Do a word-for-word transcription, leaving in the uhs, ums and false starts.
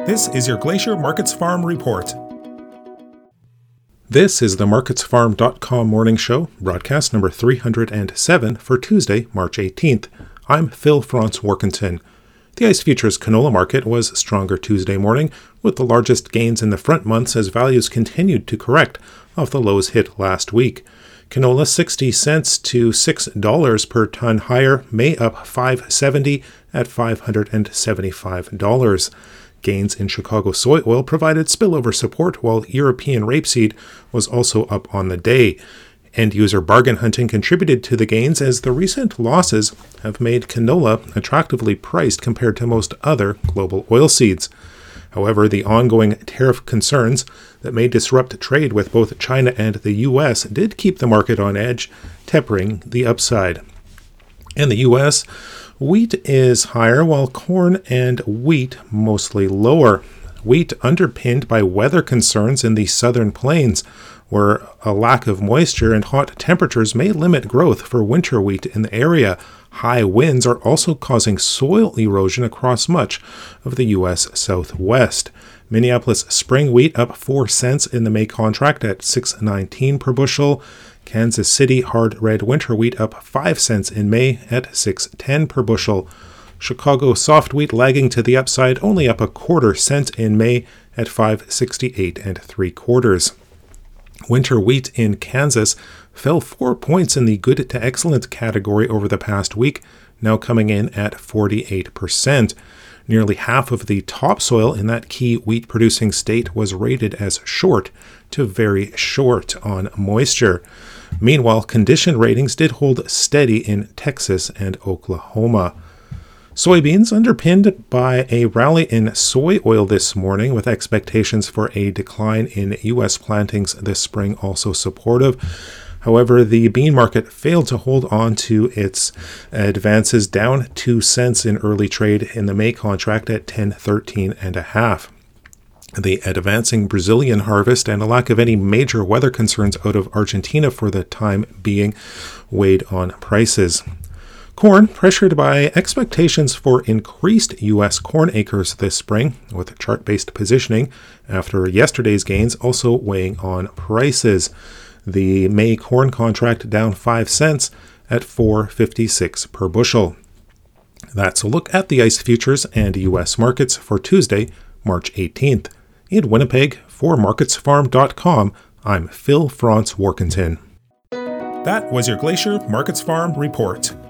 This is your Glacier Markets Farm Report. This is the markets farm dot com morning show, broadcast number three hundred seven for Tuesday, March eighteenth. I'm Phil Franz Warkentin. The ICE Futures canola market was stronger Tuesday morning, with the largest gains in the front months as values continued to correct off the lows hit last week. Canola sixty cents to six dollars per ton higher, May up five seventy at five hundred seventy-five dollars. Gains in Chicago soy oil provided spillover support, while European rapeseed was also up on the day. End-user bargain hunting contributed to the gains as the recent losses have made canola attractively priced compared to most other global oilseeds. However, the ongoing tariff concerns that may disrupt trade with both China and the U S did keep the market on edge, tempering the upside. In the U S, wheat is higher, while corn and wheat mostly lower. Wheat underpinned by weather concerns in the southern plains, where a lack of moisture and hot temperatures may limit growth for winter wheat in the area. High winds are also causing soil erosion across much of the U S Southwest. Minneapolis spring wheat up four cents in the May contract at six nineteen per bushel. Kansas City hard red winter wheat up five cents in May at six ten per bushel. Chicago soft wheat lagging to the upside, only up a quarter cent in May at five sixty-eight and three quarters. Winter wheat in Kansas fell four points in the good to excellent category over the past week, now coming in at forty-eight percent. Nearly half of the topsoil in that key wheat-producing state was rated as short to very short on moisture. Meanwhile, condition ratings did hold steady in Texas and Oklahoma. Soybeans underpinned by a rally in soy oil this morning, with expectations for a decline in U S plantings this spring also supportive. However, the bean market failed to hold on to its advances, down two cents in early trade in the May contract at ten thirteen and a half. The advancing Brazilian harvest and a lack of any major weather concerns out of Argentina for the time being weighed on prices. Corn pressured by expectations for increased U S corn acres this spring, with chart-based positioning after yesterday's gains also weighing on prices. The May corn contract down five cents at four fifty-six per bushel. That's a look at the ICE Futures and U S markets for Tuesday, March eighteenth. In Winnipeg, for markets farm dot com, I'm Phil Franz Warkentin. That was your Glacier Markets Farm Report.